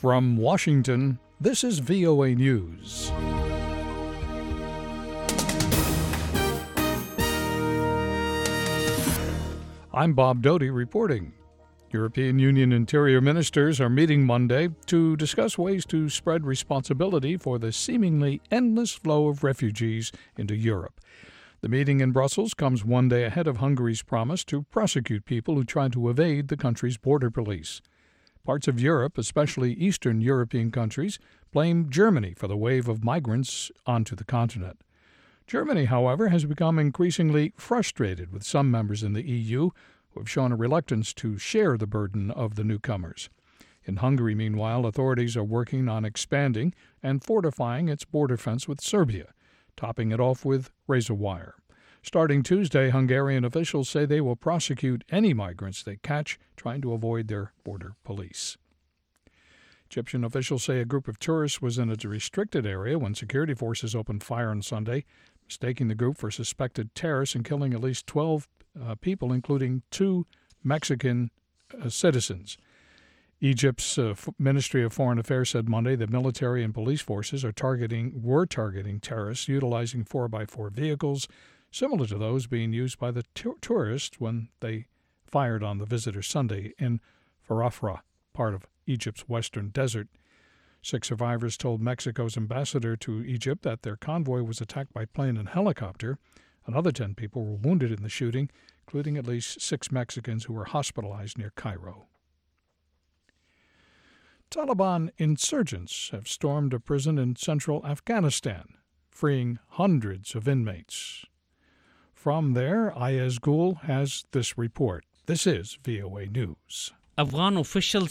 From Washington, this is VOA News. I'm Bob Doty reporting. European Union interior ministers are meeting Monday to discuss ways to spread responsibility for the seemingly endless flow of refugees into Europe. The meeting in Brussels comes one day ahead of Hungary's promise to prosecute people who try to evade the country's border police. Parts of Europe, especially Eastern European countries, blame Germany for the wave of migrants onto the continent. Germany, however, has become increasingly frustrated with some members in the EU who have shown a reluctance to share the burden of the newcomers. In Hungary, meanwhile, authorities are working on expanding and fortifying its border fence with Serbia, topping it off with razor wire. Starting Tuesday, Hungarian officials say they will prosecute any migrants they catch trying to avoid their border police. Egyptian officials say a group of tourists was in a restricted area when security forces opened fire on Sunday, mistaking the group for suspected terrorists and killing at least 12 people, including 2 Mexican citizens. Egypt's Ministry of Foreign Affairs said Monday that military and police forces were targeting terrorists utilizing 4x4 vehicles, similar to those being used by the tourists when they fired on the visitors Sunday in Farafra, part of Egypt's western desert. 6 survivors told Mexico's ambassador to Egypt that their convoy was attacked by plane and helicopter. Another 10 people were wounded in the shooting, including at least 6 Mexicans who were hospitalized near Cairo. Taliban insurgents have stormed a prison in central Afghanistan, freeing hundreds of inmates. From there, Ayaz Gul has this report. This is VOA News. Afghan officials